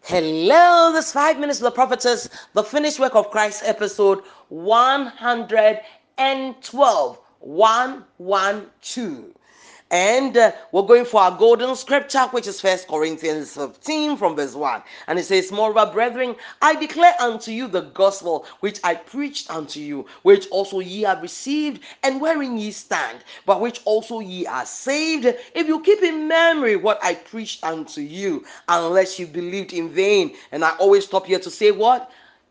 Hello, this 5 minutes with the prophetess, the finished work of Christ, episode 112. 112. And we're going for our golden scripture, which is First Corinthians 15 from verse 1. And it says, Moreover, brethren, I declare unto you the gospel which I preached unto you, which also ye have received, and wherein ye stand, by which also ye are saved, if you keep in memory what I preached unto you, unless you believed in vain. And I always stop here to say what?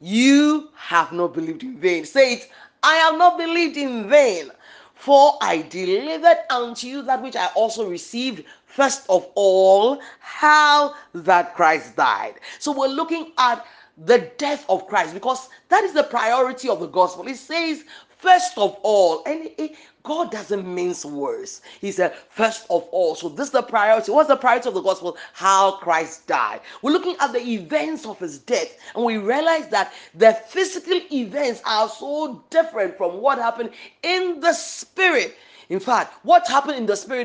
You have not believed in vain. Say it, I have not believed in vain. For I delivered unto you that which I also received, first of all, how that Christ died. So we're looking at the death of Christ because that is the priority of the gospel. It says, first of all, and God doesn't mince words. He said, first of all. So this is the priority. What's the priority of the gospel? How Christ died. We're looking at the events of his death, and we realize that the physical events are so different from what happened in the spirit. In fact, what happened in the spirit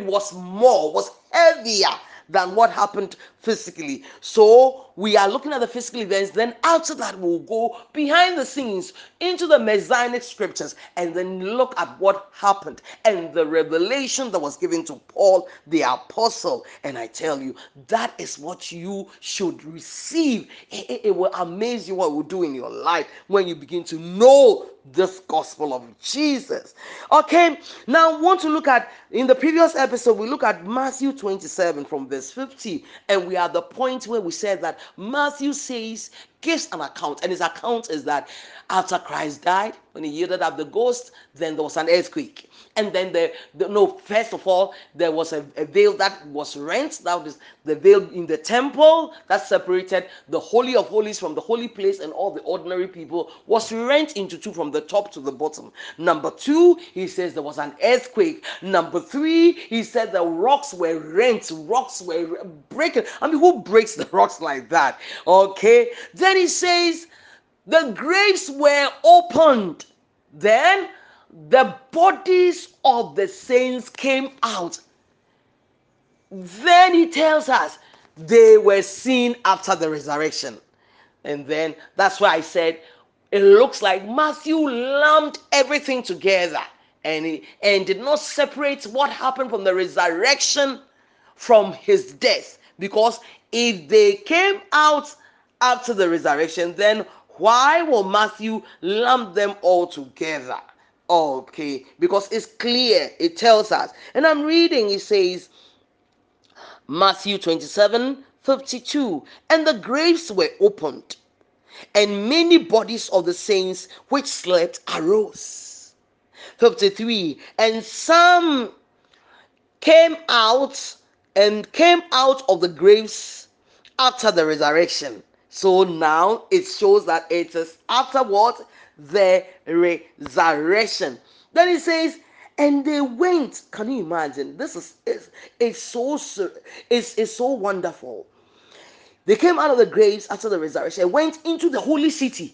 was heavier than what happened physically. So we are looking at the physical events. Then after that, we'll go behind the scenes into the Messianic scriptures and then look at what happened and the revelation that was given to Paul the apostle. And I tell you, that is what you should receive. It will amaze you what it will do in your life when you begin to know this gospel of Jesus. Okay, now I want to look at, in the previous episode, we look at Matthew 27 from verse 50, and we are at the point where we said that Matthew gives an account, and his account is that after Christ died, when he yielded up the ghost, then there was an earthquake. And then first of all, there was a veil that was rent. That was the veil in the temple that separated the Holy of Holies from the holy place, and all the ordinary people was rent into two from the top to the bottom. Number two, he says there was an earthquake. Number three, he said the rocks were rent, rocks were breaking. I mean, who breaks the rocks like that? Okay. Then he says the graves were opened. Then the bodies of the saints came out. Then he tells us they were seen after the resurrection. And then that's why I said it looks like Matthew lumped everything together and did not separate what happened from the resurrection from his death. Because if they came out after the resurrection, then why will Matthew lump them all together? Okay, because it's clear, it tells us. And I'm reading, it says, Matthew 27:52, and the graves were opened, and many bodies of the saints which slept arose. 53, and some came out came out of the graves after the resurrection. So now it shows that it is afterward the resurrection. Then it says, and they went. Can you imagine? This is so wonderful. They came out of the graves after the resurrection and went into the holy city.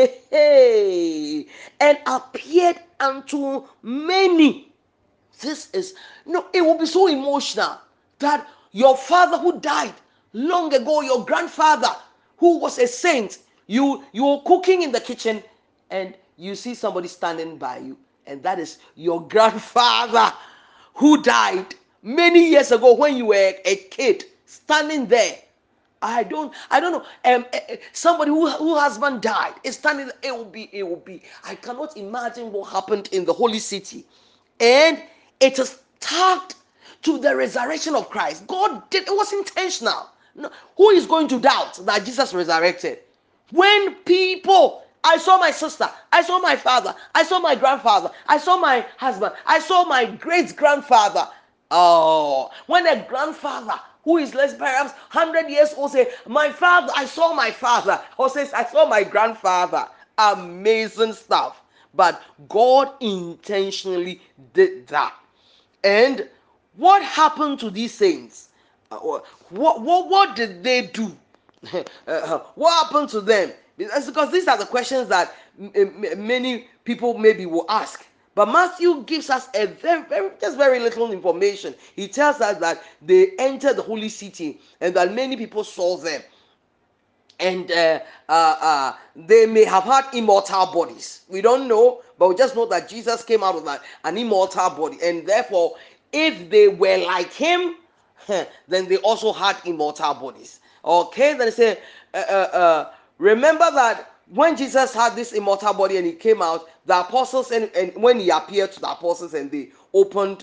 And appeared unto many. This is no, it will be so emotional that your father who died long ago, your grandfather who was a saint, you're cooking in the kitchen and you see somebody standing by you, and that is your grandfather who died many years ago when you were a kid, standing there. I don't know. Somebody who husband died is standing. It will be. I cannot imagine what happened in the holy city, and it is tagged to the resurrection of Christ. God did. It was intentional. No, who is going to doubt that Jesus resurrected? When people, I saw my sister, I saw my father, I saw my grandfather, I saw my husband, I saw my great grandfather. Oh, when a grandfather who is less perhaps 100 years old say, my father, I saw my father, or says, I saw my grandfather. Amazing stuff. But God intentionally did that. And what happened to these saints? What did they do? What happened to them? Because these are the questions that many people maybe will ask. But Matthew gives us a very little information. He tells us that they entered the holy city and that many people saw them. and they may have had immortal bodies. We don't know, but we just know that Jesus came out of an immortal body, and therefore, if they were like him, then they also had immortal bodies. Okay, then they say, remember that when Jesus had this immortal body and he came out, the apostles, and when he appeared to the apostles and they opened,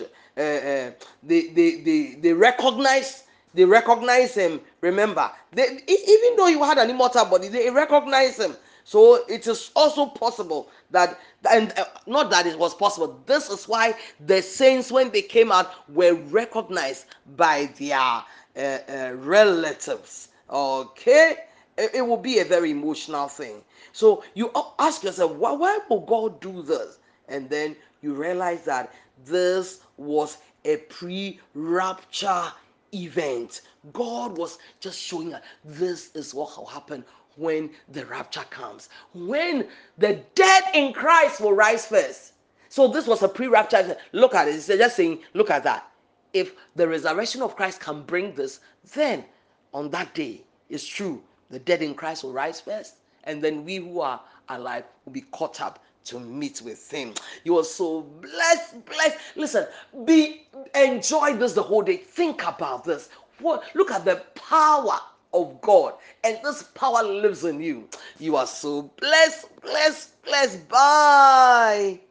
they recognized, they recognize him. Remember, even though he had an immortal body, they recognize him. So it is also possible that, and not that it was possible. This is why the saints, when they came out, were recognized by their relatives. Okay, it will be a very emotional thing. So you ask yourself, why will God do this? And then you realize that this was a pre-rapture event. God was just showing us this is what will happen when the rapture comes. When the dead in Christ will rise first. So this was a pre-rapture. Look at it. It's just saying, look at that. If the resurrection of Christ can bring this, then on that day, it's true. The dead in Christ will rise first, and then we who are alive will be caught up to meet with him. You are so blessed, blessed. Listen, enjoy this the whole day. Think about this. Look at the power of God, and this power lives in you. You are so blessed, blessed, blessed. Bye.